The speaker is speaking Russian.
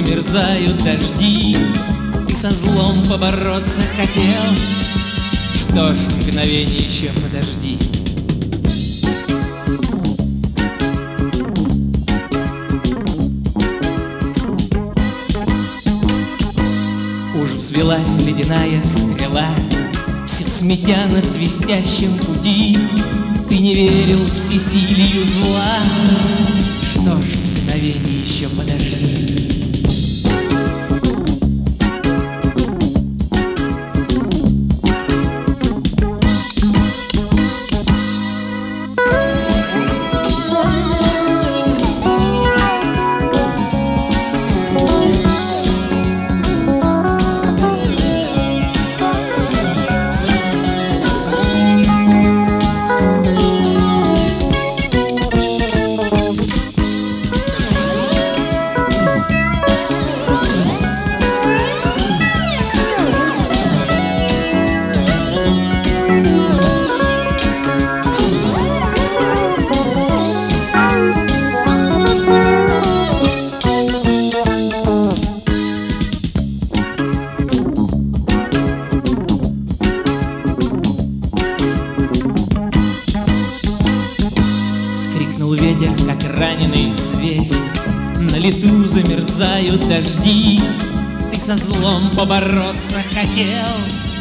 замерзают дожди. Ты со злом побороться хотел, что ж, мгновение еще подожди. Уж взвелась ледяная стрела, все сметя на свистящем пути. Ты не верил в всесилию зла, что ж, мгновение еще подожди. Вскрикнул ветер, как раненый зверь, на лету замерзают дожди. Ты со злом побороться хотел,